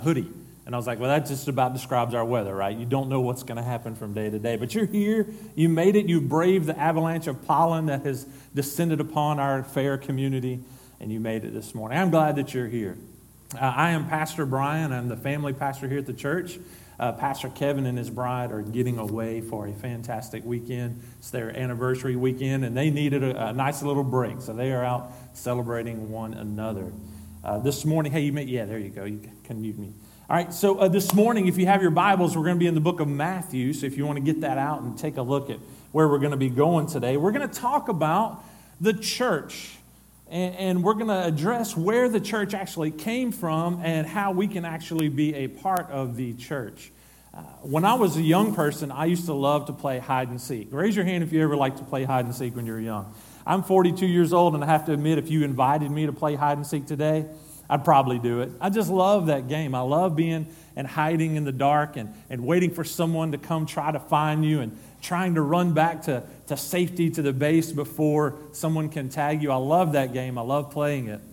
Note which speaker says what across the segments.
Speaker 1: hoodie. And I was like, well, that just about describes our weather, right? You don't know what's going to happen from day to day. But you're here, you made it, you braved the avalanche of pollen that has descended upon our fair community, and you made it this morning. I'm glad that you're here. I am Pastor Brian. I'm the family pastor here at the church. Pastor Kevin and his bride are getting away for a fantastic weekend. It's their anniversary weekend, and they needed a nice little break, so they are out celebrating one another. This morning, hey, there you go. You can mute me. All right, so this morning, if you have your Bibles, we're going to be in the book of Matthew. So if you want to get that out and take a look at where we're going to be going today, we're going to talk about the church. And we're going to address where the church actually came from and how we can actually be a part of the church. When I was a young person, I used to love to play hide and seek. Raise your hand if you ever liked to play hide and seek when you were young. I'm 42 years old, and I have to admit, if you invited me to play hide and seek today, I'd probably do it. I just love that game. I love being and hiding in the dark and waiting for someone to come try to find you and trying to run back to safety to the base before someone can tag you. I love that game. I love playing it.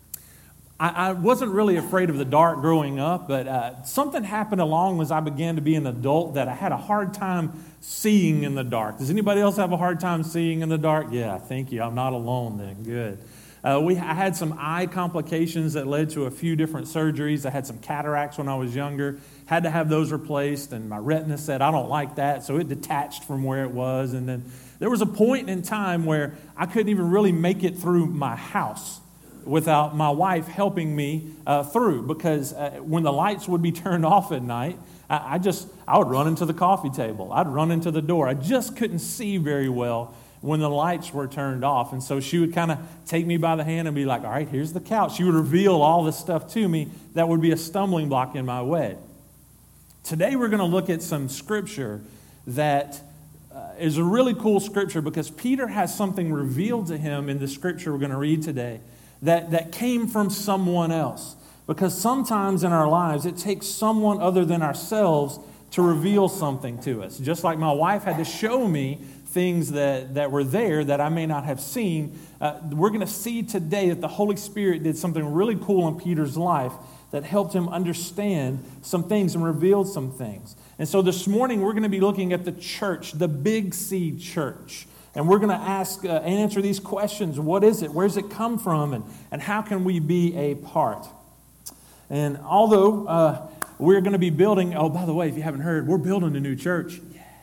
Speaker 1: I wasn't really afraid of the dark growing up, but something happened along as I began to be an adult that I had a hard time seeing in the dark. Does anybody else have a hard time seeing in the dark? Yeah, thank you. I'm not alone then. Good. I had some eye complications that led to a few different surgeries. I had some cataracts when I was younger. Had to have those replaced, and my retina said, I don't like that, so it detached from where it was. And then there was a point in time where I couldn't even really make it through my house without my wife helping me through, because when the lights would be turned off at night, I would run into the coffee table. I'd run into the door. I just couldn't see very well when the lights were turned off. And so she would kind of take me by the hand and be like, all right, here's the couch. She would reveal all this stuff to me that would be a stumbling block in my way. Today we're going to look at some scripture that is a really cool scripture, because Peter has something revealed to him in the scripture we're going to read today that came from someone else. Because sometimes in our lives it takes someone other than ourselves to reveal something to us. Just like my wife had to show me things that were there that I may not have seen. We're going to see today that the Holy Spirit did something really cool in Peter's life that helped him understand some things and revealed some things. And so this morning we're going to be looking at the church, the Big C church. And we're going to ask and answer these questions. What is it? Where does it come from? And how can we be a part? And although we're going to be building, oh, by the way, if you haven't heard, we're building a new church.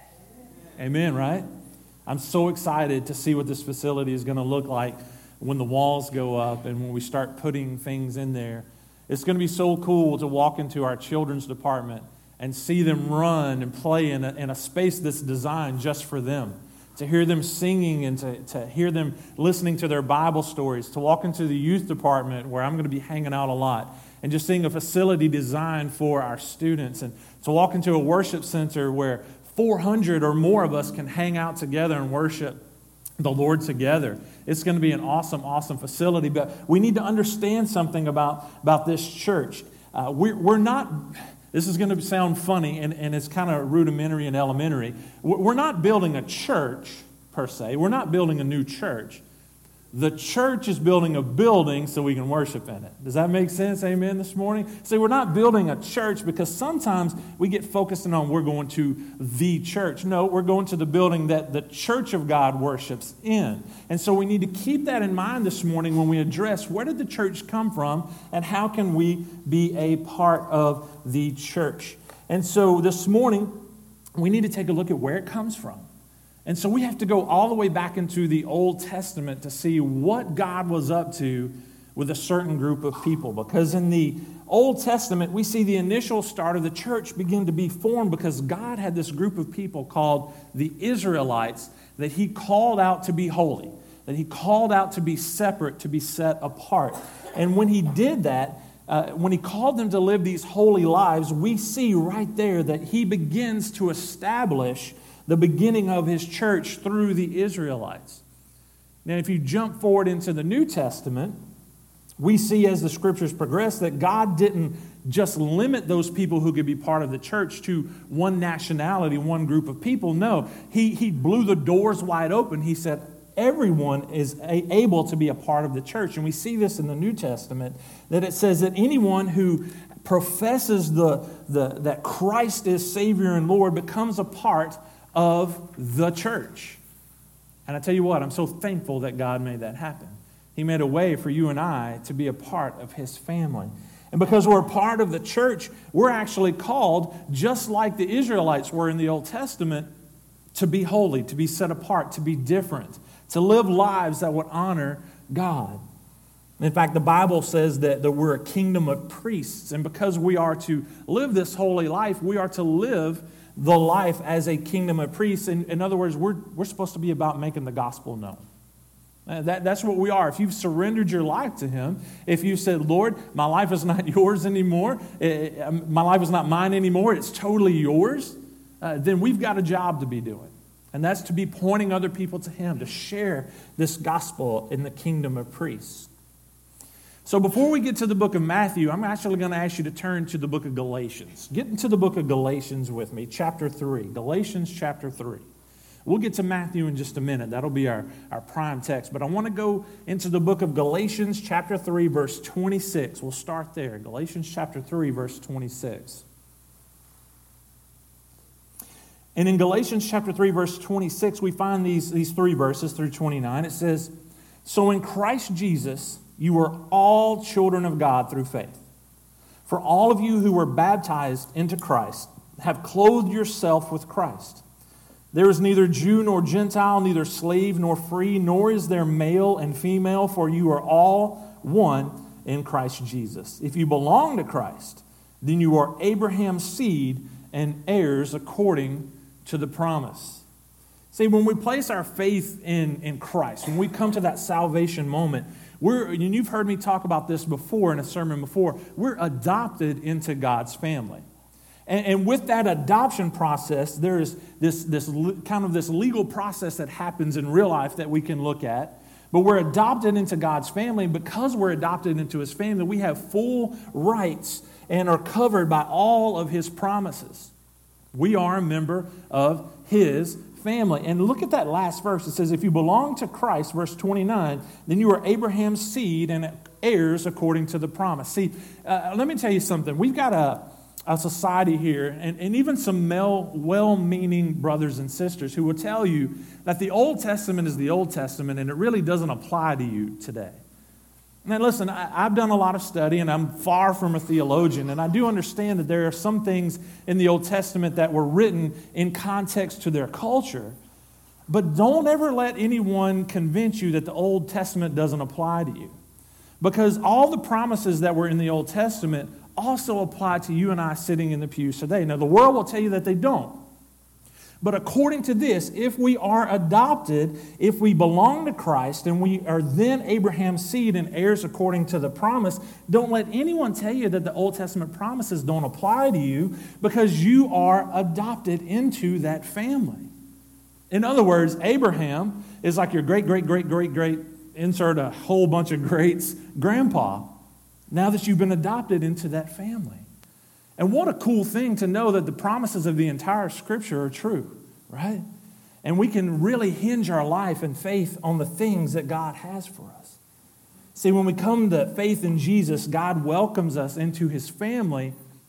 Speaker 1: Amen, right? I'm so excited to see what this facility is going to look like when the walls go up and when we start putting things in there. It's going to be so cool to walk into our children's department and see them run and play in a space that's designed just for them. To hear them singing and to hear them listening to their Bible stories. To walk into the youth department where I'm going to be hanging out a lot and just seeing a facility designed for our students. And to walk into a worship center where 400 or more of us can hang out together and worship the Lord together. It's going to be an awesome, awesome facility. But we need to understand something about this church. We're not, this is going to sound funny, and it's kind of rudimentary and elementary. We're not building a church, per se. We're not building a new church. The church is building a building so we can worship in it. Does that make sense? Amen this morning? See, we're not building a church because sometimes we get focused on we're going to the church. No, we're going to the building that the church of God worships in. And so we need to keep that in mind this morning when we address where did the church come from and how can we be a part of the church. And so this morning we need to take a look at where it comes from. And so we have to go all the way back into the Old Testament to see what God was up to with a certain group of people. Because in the Old Testament, we see the initial start of the church begin to be formed because God had this group of people called the Israelites that He called out to be holy, that He called out to be separate, to be set apart. And when He did that, when He called them to live these holy lives, we see right there that He begins to establish the beginning of His church through the Israelites. Now, if you jump forward into the New Testament, we see as the scriptures progress that God didn't just limit those people who could be part of the church to one nationality, one group of people. No, He blew the doors wide open. He said everyone is able to be a part of the church. And we see this in the New Testament, that it says that anyone who professes that Christ is Savior and Lord becomes a part of the church. And I tell you what, I'm so thankful that God made that happen. He made a way for you and I to be a part of His family. And because we're a part of the church, we're actually called, just like the Israelites were in the Old Testament, to be holy, to be set apart, to be different, to live lives that would honor God. In fact, the Bible says that we're a kingdom of priests, and because we are to live this holy life, we are to live the life as a kingdom of priests. In other words, we're supposed to be about making the gospel known. That's what we are. If you've surrendered your life to Him, if you said, Lord, my life is not yours anymore, my life is not mine anymore, it's totally yours, then we've got a job to be doing. And that's to be pointing other people to Him, to share this gospel in the kingdom of priests. So before we get to the book of Matthew, I'm actually going to ask you to turn to the book of Galatians. Get into the book of Galatians with me, chapter 3. Galatians chapter 3. We'll get to Matthew in just a minute. That'll be our prime text. But I want to go into the book of Galatians chapter 3, verse 26. We'll start there. Galatians chapter 3, verse 26. And in Galatians chapter 3, verse 26, we find these three verses through 29. It says, "So in Christ Jesus, you are all children of God through faith. For all of you who were baptized into Christ have clothed yourself with Christ. There is neither Jew nor Gentile, neither slave nor free, nor is there male and female, for you are all one in Christ Jesus. If you belong to Christ, then you are Abraham's seed and heirs according to the promise." See, when we place our faith in Christ, when we come to that salvation moment, and you've heard me talk about this before in a sermon before, we're adopted into God's family. And with that adoption process, there is this legal process that happens in real life that we can look at. But we're adopted into God's family, and because we're adopted into His family, we have full rights and are covered by all of His promises. We are a member of His family. And look at that last verse. It says, if you belong to Christ, verse 29, then you are Abraham's seed and heirs according to the promise. See, let me tell you something. We've got a society here, and even some well-meaning brothers and sisters who will tell you that the Old Testament is the Old Testament and it really doesn't apply to you today. Now listen, I've done a lot of study and I'm far from a theologian, and I do understand that there are some things in the Old Testament that were written in context to their culture, but don't ever let anyone convince you that the Old Testament doesn't apply to you. Because all the promises that were in the Old Testament also apply to you and I sitting in the pews today. Now, the world will tell you that they don't. But according to this, if we are adopted, if we belong to Christ, and we are then Abraham's seed and heirs according to the promise, don't let anyone tell you that the Old Testament promises don't apply to you, because you are adopted into that family. In other words, Abraham is like your great, insert a whole bunch of greats, grandpa, now that you've been adopted into that family. And what a cool thing to know that the promises of the entire Scripture are true, right? And we can really hinge our life and faith on the things that God has for us. See, when we come to faith in Jesus, God welcomes us into His family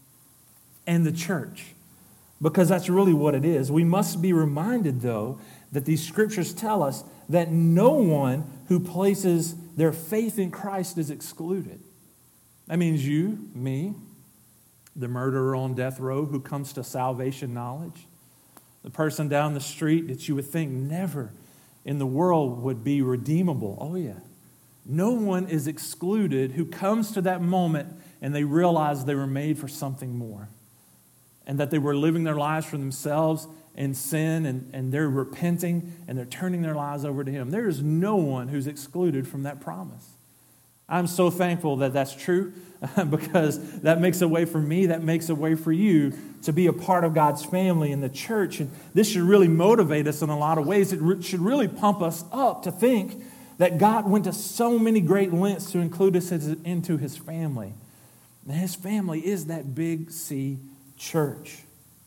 Speaker 1: and the church, because that's really what it is. We must be reminded, though, that these Scriptures tell us that no one who places their faith in Christ is excluded. That means you, me, the murderer on death row who comes to salvation knowledge, the person down the street that you would think never in the world would be redeemable. Oh yeah. No one is excluded who comes to that moment and they realize they were made for something more, and that they were living their lives for themselves in sin, and they're repenting and they're turning their lives over to Him. There is no one who's excluded from that promise. I'm so thankful that that's true, because that makes a way for me, that makes a way for you to be a part of God's family in the church. And this should really motivate us in a lot of ways. It should really pump us up to think that God went to so many great lengths to include us into His family. And His family is that big C church.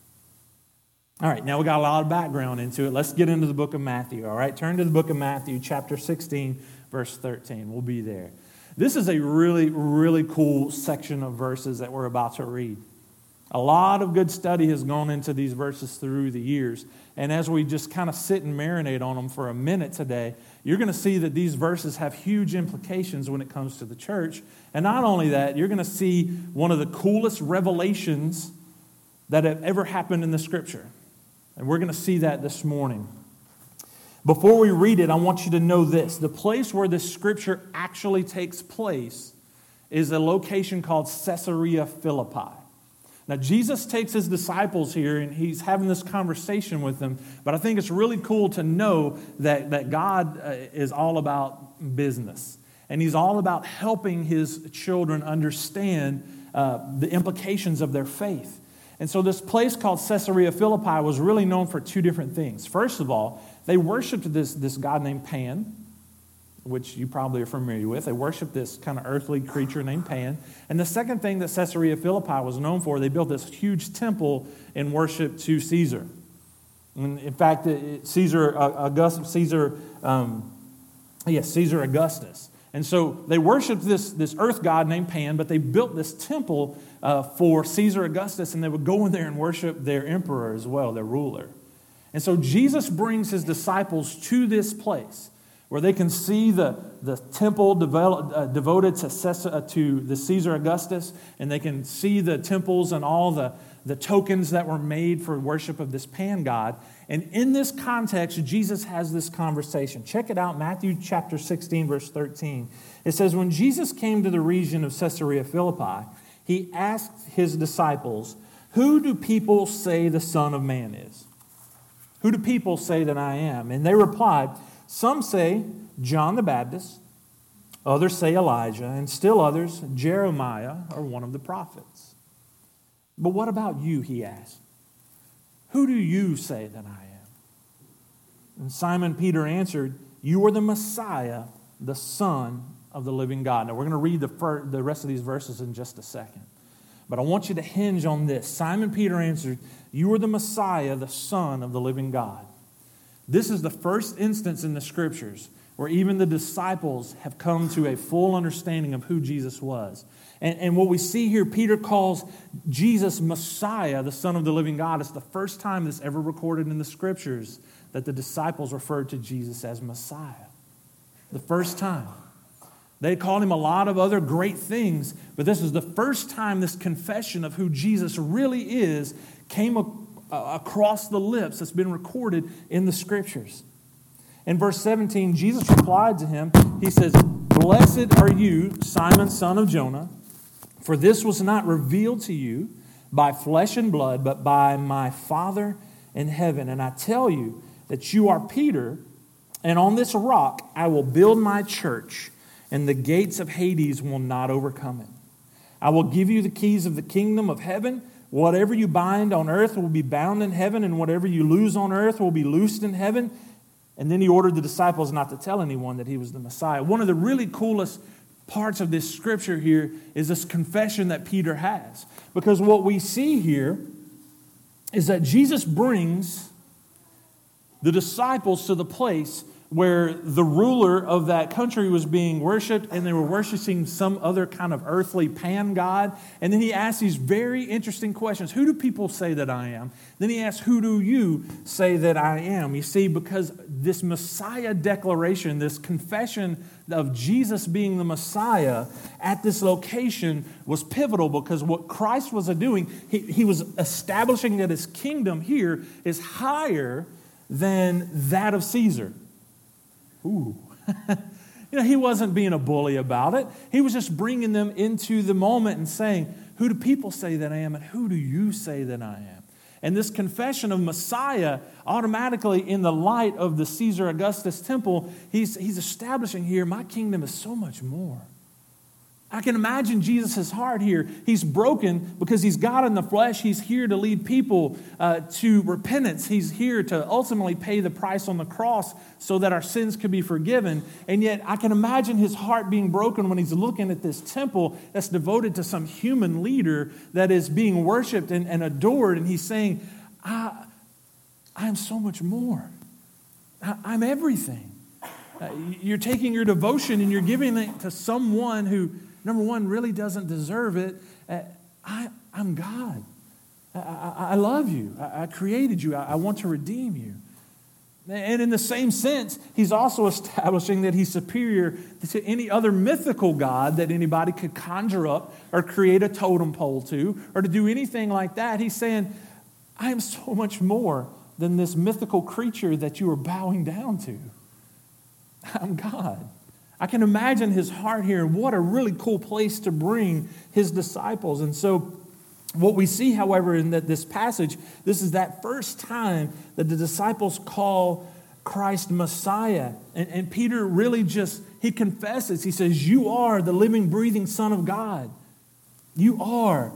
Speaker 1: All right, now we got a lot of background into it. Let's get into the book of Matthew, all right? Turn to the book of Matthew, chapter 16, verse 13. We'll be there. This is a really, really cool section of verses that we're about to read. A lot of good study has gone into these verses through the years. And as we just kind of sit and marinate on them for a minute today, you're going to see that these verses have huge implications when it comes to the church. And not only that, you're going to see one of the coolest revelations that have ever happened in the Scripture. And we're going to see that this morning. Before we read it, I want you to know this. The place where this Scripture actually takes place is a location called Caesarea Philippi. Now, Jesus takes his disciples here, and he's having this conversation with them. But I think it's really cool to know that God is all about business. And he's all about helping his children understand the implications of their faith. And so this place called Caesarea Philippi was really known for two different things. First of all, they worshiped this god named Pan, which you probably are familiar with. They worshiped this kind of earthly creature named Pan. And the second thing that Caesarea Philippi was known for, they built this huge temple in worship to Caesar. And in fact, Caesar Augustus. And so they worshiped this earth god named Pan, but they built this temple for Caesar Augustus, and they would go in there and worship their emperor as well, their ruler. And so Jesus brings his disciples to this place where they can see the temple devoted to the Caesar Augustus, and they can see the temples and all the tokens that were made for worship of this Pan god. And in this context, Jesus has this conversation. Check it out, Matthew chapter 16, verse 13. It says, when Jesus came to the region of Caesarea Philippi, he asked his disciples, who do people say the Son of Man is? Who do people say that I am? And they replied, some say John the Baptist, others say Elijah, and still others Jeremiah or one of the prophets. But what about you, he asked. Who do you say that I am? And Simon Peter answered, you are the Messiah, the Son of the living God. Now we're going to read the rest of these verses in just a second. But I want you to hinge on this. Simon Peter answered, you are the Messiah, the Son of the living God. This is the first instance in the Scriptures where even the disciples have come to a full understanding of who Jesus was. And what we see here, Peter calls Jesus Messiah, the Son of the living God. It's the first time that's ever recorded in the Scriptures that the disciples referred to Jesus as Messiah. The first time. They called him a lot of other great things, but this is the first time this confession of who Jesus really is came across the lips that's been recorded in the Scriptures. In verse 17, Jesus replied to him, he says, blessed are you, Simon, son of Jonah, for this was not revealed to you by flesh and blood, but by my Father in heaven. And I tell you that you are Peter, and on this rock I will build my church, and the gates of Hades will not overcome it. I will give you the keys of the kingdom of heaven. Whatever you bind on earth will be bound in heaven, and whatever you loose on earth will be loosed in heaven. And then he ordered the disciples not to tell anyone that he was the Messiah. One of the really coolest parts of this scripture here is this confession that Peter has. Because what we see here is that Jesus brings the disciples to the place where the ruler of that country was being worshipped, and they were worshiping some other kind of earthly Pan god. And then he asks these very interesting questions. Who do people say that I am? Then he asks, who do you say that I am? You see, because this Messiah declaration, this confession of Jesus being the Messiah at this location was pivotal, because what Christ was doing, he was establishing that his kingdom here is higher than that of Caesar. Ooh. He wasn't being a bully about it. He was just bringing them into the moment and saying, who do people say that I am, and who do you say that I am? And this confession of Messiah, automatically in the light of the Caesar Augustus temple, he's establishing here, my kingdom is so much more. I can imagine Jesus' heart here. He's broken because he's God in the flesh. He's here to lead people to repentance. He's here to ultimately pay the price on the cross so that our sins could be forgiven. And yet I can imagine his heart being broken when he's looking at this temple that's devoted to some human leader that is being worshiped and adored. And he's saying, I am so much more. I'm everything. You're taking your devotion and you're giving it to someone who, number one, really doesn't deserve it. I'm God. I love you. I created you. I want to redeem you. And in the same sense, he's also establishing that he's superior to any other mythical god that anybody could conjure up or create a totem pole to or to do anything like that. He's saying, I am so much more than this mythical creature that you are bowing down to. I'm God. I can imagine his heart here, and what a really cool place to bring his disciples. And so what we see, however, in this passage, this is that first time that the disciples call Christ Messiah. And Peter really he confesses. He says, you are the living, breathing Son of God. You are.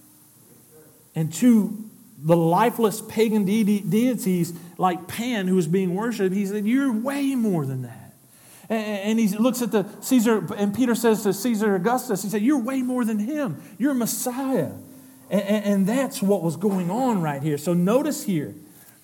Speaker 1: And to the lifeless pagan deities like Pan, who was being worshipped, he said, you're way more than that. And he looks at the Caesar, and Peter says to Caesar Augustus, he said, you're way more than him. You're Messiah. And that's what was going on right here. So notice here,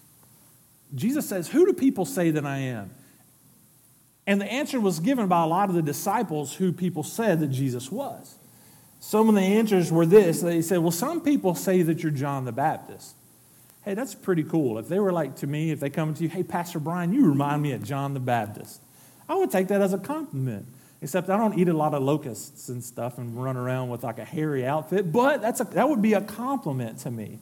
Speaker 1: Jesus says, who do people say that I am? And the answer was given by a lot of the disciples who people said that Jesus was. Some of the answers were this. They said, well, some people say that you're John the Baptist. Hey, that's pretty cool. If they were like to me, if they come to you, hey, Pastor Brian, you remind me of John the Baptist. I would take that as a compliment. Except I don't eat a lot of locusts and stuff and run around with like a hairy outfit, but that would be a compliment to me.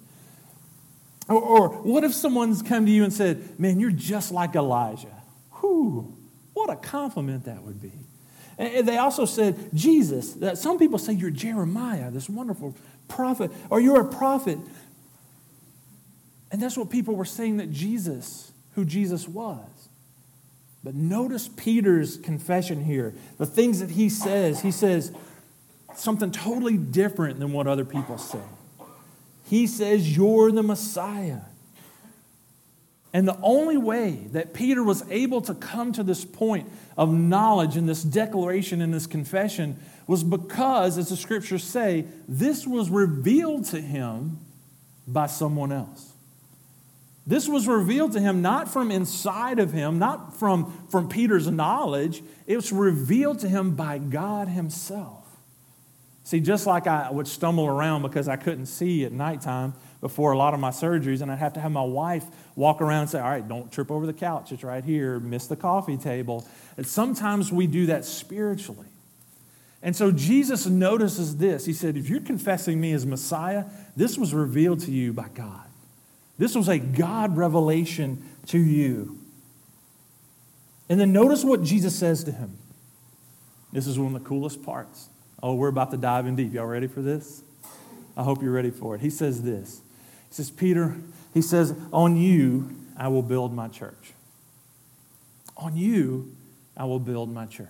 Speaker 1: Or what if someone's come to you and said, man, you're just like Elijah? Whew, what a compliment that would be. And they also said, Jesus, that some people say you're Jeremiah, this wonderful prophet, or you're a prophet. And that's what people were saying who Jesus was. But notice Peter's confession here. The things that he says something totally different than what other people say. He says, you're the Messiah. And the only way that Peter was able to come to this point of knowledge and this declaration and this confession was because, as the scriptures say, this was revealed to him by someone else. This was revealed to him not from inside of him, not from Peter's knowledge. It was revealed to him by God himself. See, just like I would stumble around because I couldn't see at nighttime before a lot of my surgeries, and I'd have to have my wife walk around and say, all right, don't trip over the couch. It's right here. Miss the coffee table. And sometimes we do that spiritually. And so Jesus notices this. He said, if you're confessing me as Messiah, this was revealed to you by God. This was a God revelation to you. And then notice what Jesus says to him. This is one of the coolest parts. Oh, we're about to dive in deep. Y'all ready for this? I hope you're ready for it. He says this. He says, Peter, he says, on you I will build my church. On you I will build my church.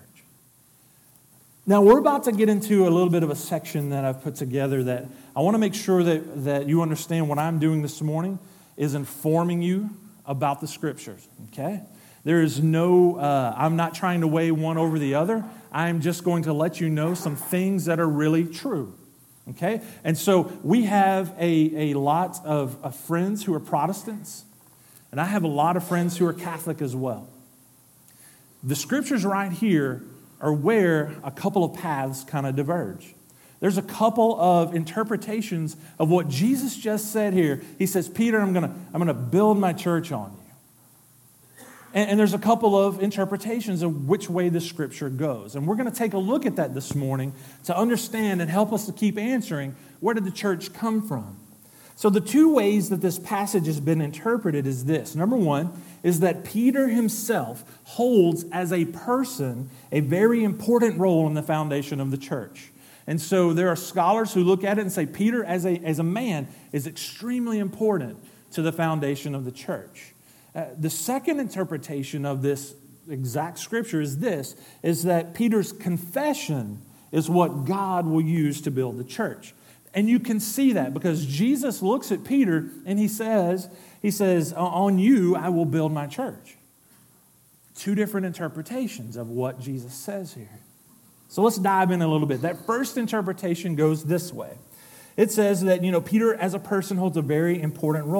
Speaker 1: Now, we're about to get into a little bit of a section that I've put together that I want to make sure that you understand what I'm doing this morning is informing you about the Scriptures, okay? There is I'm not trying to weigh one over the other. I'm just going to let you know some things that are really true, okay? And so we have a lot of friends who are Protestants, and I have a lot of friends who are Catholic as well. The Scriptures right here are where a couple of paths kind of diverge. There's a couple of interpretations of what Jesus just said here. He says, Peter, I'm gonna build my church on you. And there's a couple of interpretations of which way the Scripture goes. And we're going to take a look at that this morning to understand and help us to keep answering, where did the church come from? So the two ways that this passage has been interpreted is this. Number one is that Peter himself holds as a person a very important role in the foundation of the church. And so there are scholars who look at it and say Peter as a man is extremely important to the foundation of the church. The second interpretation of this exact scripture is that Peter's confession is what God will use to build the church. And you can see that because Jesus looks at Peter and he says, on you I will build my church. Two different interpretations of what Jesus says here. So let's dive in a little bit. That first interpretation goes this way. It says that, Peter as a person holds a very important role.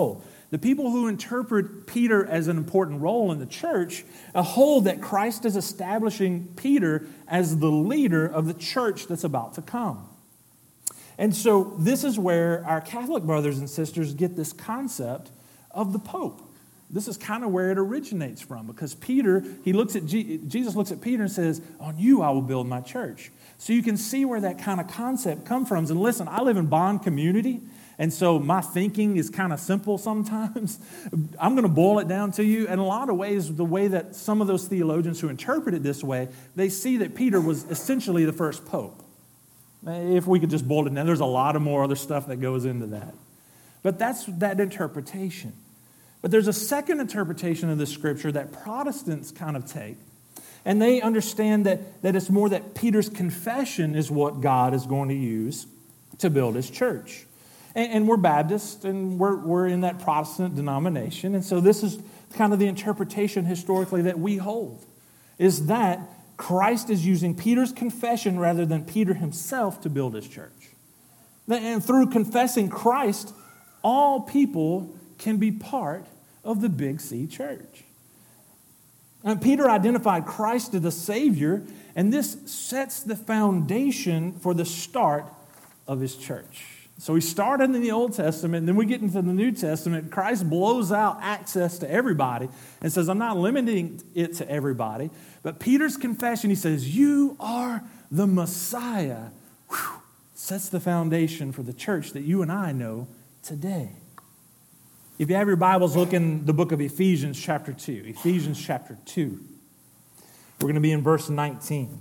Speaker 1: the people who interpret Peter as an important role in the church hold that Christ is establishing Peter as the leader of the church that's about to come. And so this is where our Catholic brothers and sisters get this concept of the Pope. This is kind of where it originates from, because Peter, Jesus looks at Peter and says, "On you I will build my church." So you can see where that kind of concept comes from. And listen, I live in Bond community, and so my thinking is kind of simple sometimes. I'm going to boil it down to you. In a lot of ways, the way that some of those theologians who interpret it this way, they see that Peter was essentially the first pope. If we could just boil it down, there's a lot of more other stuff that goes into that. But that's that interpretation. But there's a second interpretation of the scripture that Protestants kind of take. And they understand that it's more that Peter's confession is what God is going to use to build his church. And we're Baptists, and we're in that Protestant denomination. And so this is kind of the interpretation historically that we hold, is that Christ is using Peter's confession rather than Peter himself to build his church. And through confessing Christ, all people can be part of the Big C church. And Peter identified Christ as the Savior, and this sets the foundation for the start of his church. So we started in the Old Testament, and then we get into the New Testament. Christ blows out access to everybody and says, I'm not limiting it to everybody. But Peter's confession, he says, you are the Messiah, sets the foundation for the church that you and I know today. If you have your Bibles, look in the book of Ephesians chapter 2. Ephesians chapter 2. We're going to be in verse 19.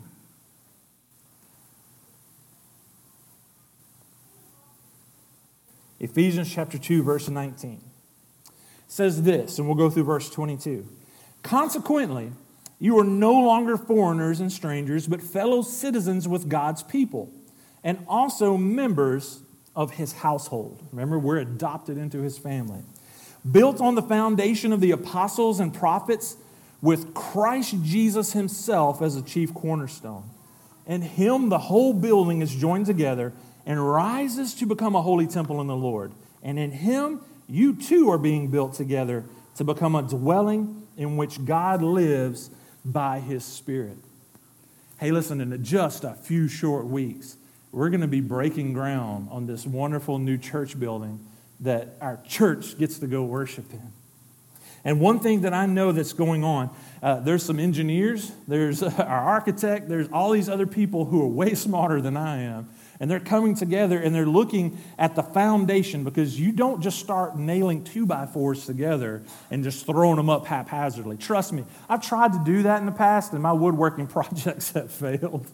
Speaker 1: Ephesians chapter 2, verse 19. It says this, and we'll go through verse 22. Consequently, you are no longer foreigners and strangers, but fellow citizens with God's people, and also members of his household. Remember, we're adopted into his family. Built on the foundation of the apostles and prophets, with Christ Jesus himself as the chief cornerstone. In him the whole building is joined together and rises to become a holy temple in the Lord. And in him you too are being built together to become a dwelling in which God lives by his Spirit. Hey, listen, in just a few short weeks, we're going to be breaking ground on this wonderful new church building that our church gets to go worship in. And one thing that I know that's going on, there's some engineers, there's our architect, there's all these other people who are way smarter than I am. And they're coming together and they're looking at the foundation, because you don't just start nailing 2x4s together and just throwing them up haphazardly. Trust me, I've tried to do that in the past and my woodworking projects have failed.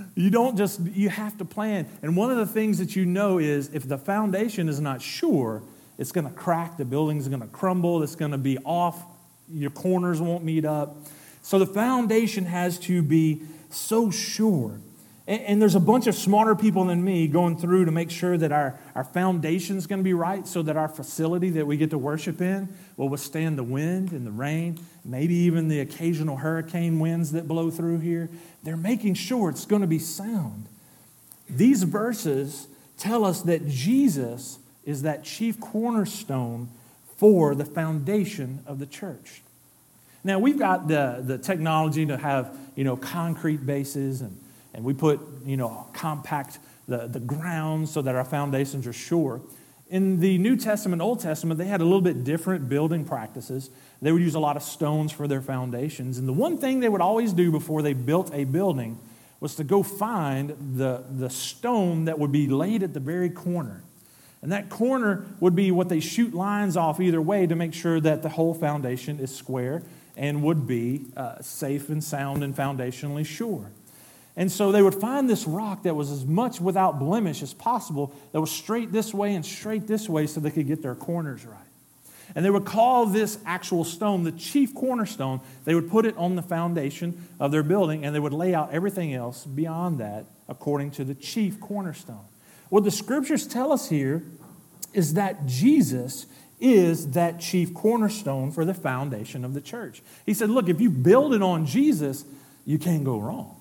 Speaker 1: You have to plan. And one of the things that you know is if the foundation is not sure, it's going to crack, the building's going to crumble, it's going to be off, your corners won't meet up. So the foundation has to be so sure. And there's a bunch of smarter people than me going through to make sure that our foundation's going to be right, so that our facility that we get to worship in will withstand the wind and the rain, maybe even the occasional hurricane winds that blow through here. They're making sure it's going to be sound. These verses tell us that Jesus is that chief cornerstone for the foundation of the church. Now, we've got the technology to have, concrete bases, and we put, compact the ground so that our foundations are sure. In the New Testament, Old Testament, they had a little bit different building practices. They would use a lot of stones for their foundations. And the one thing they would always do before they built a building was to go find the stone that would be laid at the very corner. And that corner would be what they shoot lines off either way to make sure that the whole foundation is square and would be safe and sound and foundationally sure. And so they would find this rock that was as much without blemish as possible, that was straight this way and straight this way, so they could get their corners right. And they would call this actual stone the chief cornerstone. They would put it on the foundation of their building, and they would lay out everything else beyond that according to the chief cornerstone. What the scriptures tell us here is that Jesus is that chief cornerstone for the foundation of the church. He said, look, if you build it on Jesus, you can't go wrong.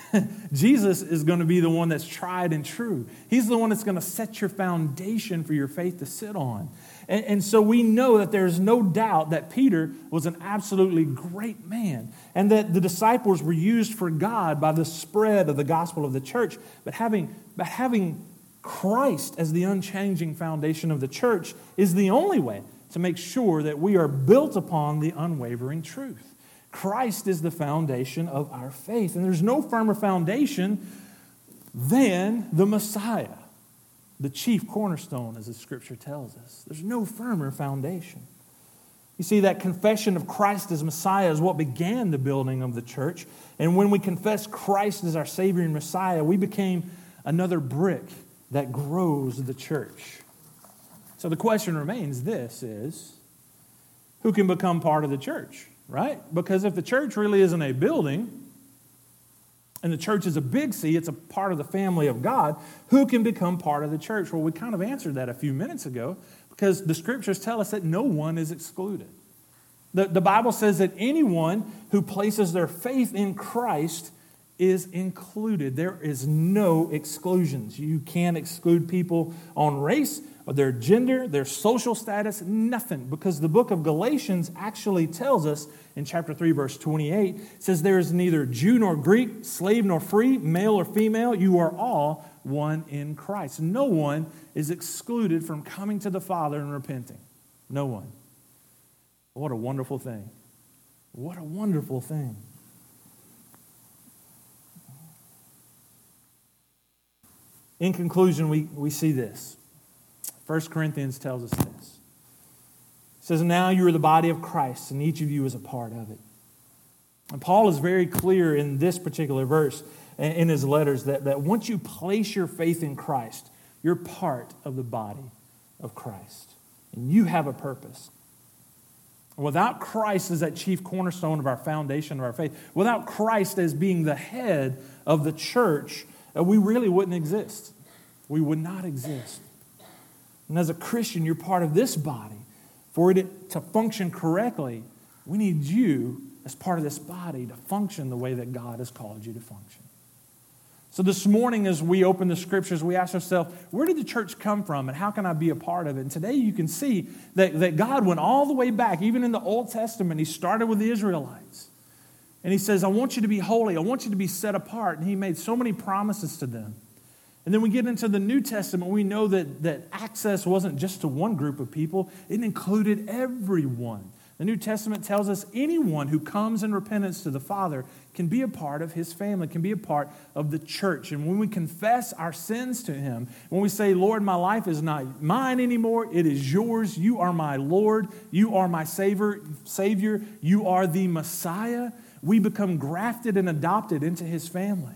Speaker 1: Jesus is going to be the one that's tried and true. He's the one that's going to set your foundation for your faith to sit on. And so we know that there's no doubt that Peter was an absolutely great man and that the disciples were used for God by the spread of the gospel of the church. But having Christ as the unchanging foundation of the church is the only way to make sure that we are built upon the unwavering truth. Christ is the foundation of our faith. And there's no firmer foundation than the Messiah, the chief cornerstone, as the Scripture tells us. There's no firmer foundation. You see, that confession of Christ as Messiah is what began the building of the church. And when we confess Christ as our Savior and Messiah, we became another brick that grows the church. So the question remains, this is, who can become part of the church, right? Because if the church really isn't a building, and the church is a big C, it's a part of the family of God, who can become part of the church? Well, we kind of answered that a few minutes ago because the Scriptures tell us that no one is excluded. The Bible says that anyone who places their faith in Christ is included. There is no exclusions. You can't exclude people on race or their gender, their social status, nothing. Because the book of Galatians actually tells us in chapter 3, verse 28, it says there is neither Jew nor Greek, slave nor free, male or female. You are all one in Christ. No one is excluded from coming to the Father and repenting. No one. What a wonderful thing. What a wonderful thing. In conclusion, we see this. 1 Corinthians tells us this. It says, now you are the body of Christ, and each of you is a part of it. And Paul is very clear in this particular verse, in his letters, that once you place your faith in Christ, you're part of the body of Christ. And you have a purpose. Without Christ as that chief cornerstone of our foundation of our faith, without Christ as being the head of the church, we really wouldn't exist. We would not exist. And as a Christian, you're part of this body. For it to function correctly, we need you as part of this body to function the way that God has called you to function. So this morning as we open the Scriptures, we ask ourselves, where did the church come from and how can I be a part of it? And today you can see that God went all the way back, even in the Old Testament. He started with the Israelites. And he says, I want you to be holy. I want you to be set apart. And he made so many promises to them. And then we get into the New Testament. We know that access wasn't just to one group of people. It included everyone. The New Testament tells us anyone who comes in repentance to the Father can be a part of His family, can be a part of the church. And when we confess our sins to Him, when we say, Lord, my life is not mine anymore, it is yours. You are my Lord. You are my Savior. You are the Messiah. We become grafted and adopted into His family.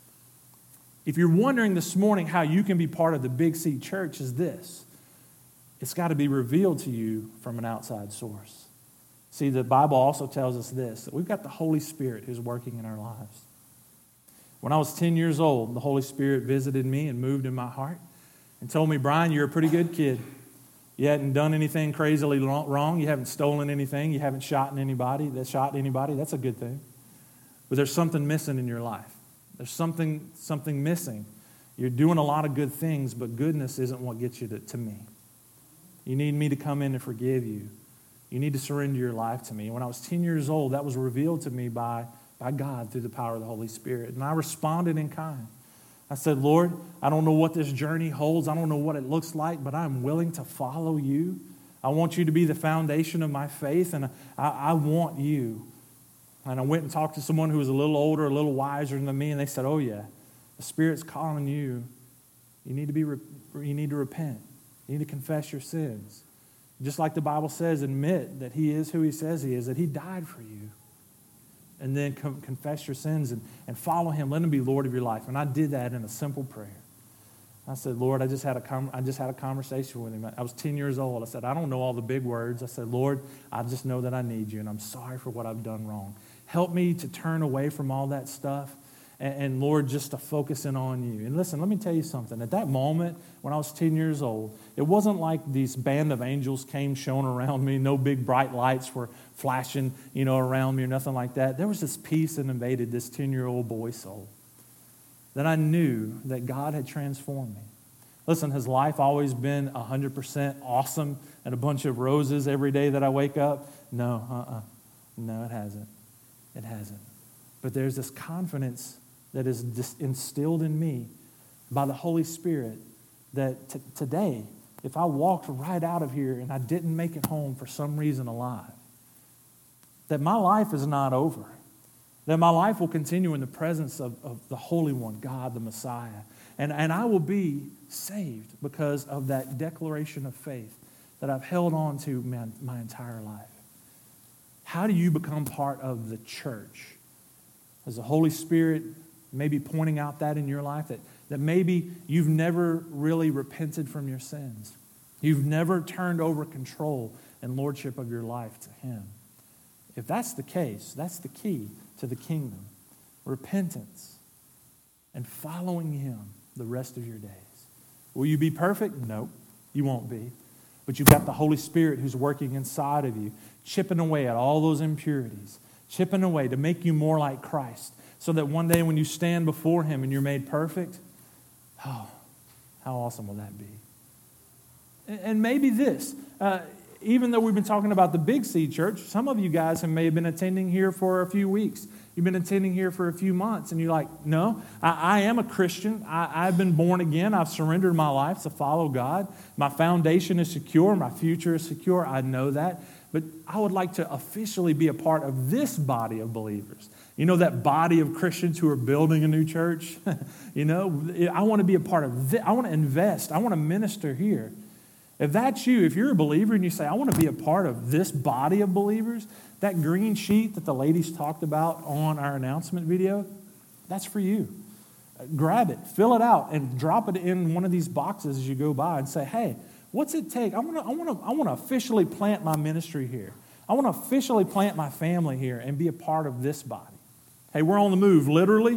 Speaker 1: If you're wondering this morning how you can be part of the Big C Church, is this. It's got to be revealed to you from an outside source. See, the Bible also tells us this, that we've got the Holy Spirit who's working in our lives. When I was 10 years old, the Holy Spirit visited me and moved in my heart and told me, Brian, you're a pretty good kid. You hadn't done anything crazily wrong. You haven't stolen anything. You haven't shot anybody. That's a good thing. But there's something missing in your life. There's something missing. You're doing a lot of good things, but goodness isn't what gets you to me. You need me to come in and forgive you. You need to surrender your life to me. When I was 10 years old, that was revealed to me by God through the power of the Holy Spirit. And I responded in kind. I said, Lord, I don't know what this journey holds. I don't know what it looks like, but I'm willing to follow you. I want you to be the foundation of my faith, and I want you. And I went and talked to someone who was a little older, a little wiser than me, and they said, oh yeah, the Spirit's calling you. You need to repent. You need to confess your sins. Just like the Bible says, admit that He is who He says He is, that He died for you. And then confess your sins and follow Him. Let Him be Lord of your life. And I did that in a simple prayer. I said, Lord, I just had a conversation with Him. I was 10 years old. I said, I don't know all the big words. I said, Lord, I just know that I need you, and I'm sorry for what I've done wrong. Help me to turn away from all that stuff and Lord, just to focus in on you. And listen, let me tell you something. At that moment, when I was 10 years old, it wasn't like these band of angels came shone around me. No big bright lights were flashing, around me or nothing like that. There was this peace that invaded this 10-year-old boy soul. that I knew that God had transformed me. Listen, has life always been 100% awesome and a bunch of roses every day that I wake up? No, No, it hasn't. It hasn't. But there's this confidence that is instilled in me by the Holy Spirit that today, if I walked right out of here and I didn't make it home for some reason alive, that my life is not over. That my life will continue in the presence of the Holy One, God, the Messiah. And I will be saved because of that declaration of faith that I've held on to my entire life. How do you become part of the church? Is the Holy Spirit maybe pointing out that in your life? That maybe you've never really repented from your sins. You've never turned over control and lordship of your life to Him. If that's the case, that's the key to the kingdom. Repentance and following Him the rest of your days. Will you be perfect? No, you won't be. But you've got the Holy Spirit who's working inside of you, chipping away at all those impurities, chipping away to make you more like Christ, so that one day when you stand before Him and you're made perfect, oh, how awesome will that be? And maybe this, even though we've been talking about the Big C Church, some of you guys may have been attending here for a few weeks. You've been attending here for a few months, and you're like, no, I am a Christian. I've been born again. I've surrendered my life to follow God. My foundation is secure. My future is secure. I know that. But I would like to officially be a part of this body of believers. You know, that body of Christians who are building a new church? You know, I want to be a part of this. I want to invest. I want to minister here. If that's you, if you're a believer and you say, I want to be a part of this body of believers, that green sheet that the ladies talked about on our announcement video, that's for you. Grab it, fill it out, and drop it in one of these boxes as you go by and say, hey, what's it take? I want to officially plant my ministry here. I want to officially plant my family here and be a part of this body. Hey, we're on the move, literally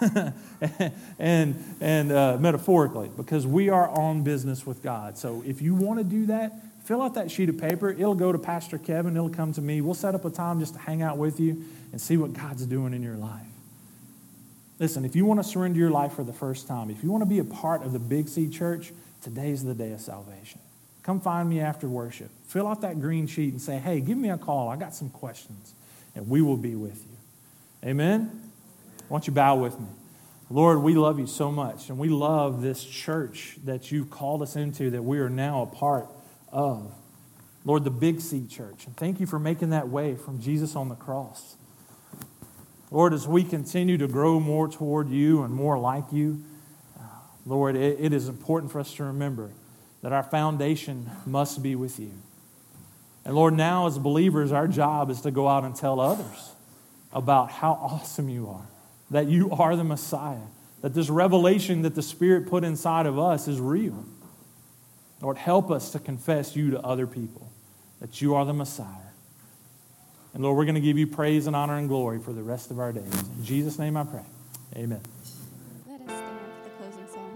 Speaker 1: and metaphorically, because we are on business with God. So if you want to do that, fill out that sheet of paper. It'll go to Pastor Kevin. It'll come to me. We'll set up a time just to hang out with you and see what God's doing in your life. Listen, if you want to surrender your life for the first time, if you want to be a part of the Big C Church, today's the day of salvation. Come find me after worship. Fill out that green sheet and say, hey, give me a call. I got some questions, and we will be with you. Amen? Why don't you bow with me? Lord, we love you so much, and we love this church that you've called us into, that we are now a part of. Lord, the Big C Church. And thank you for making that way from Jesus on the cross. Lord, as we continue to grow more toward you and more like you, Lord, it is important for us to remember that our foundation must be with you. And Lord, now as believers, our job is to go out and tell others about how awesome you are, that you are the Messiah, that this revelation that the Spirit put inside of us is real. Lord, help us to confess you to other people, that you are the Messiah. And Lord, we're going to give you praise and honor and glory for the rest of our days. In Jesus' name I pray. Amen.
Speaker 2: Let us stand for the closing song.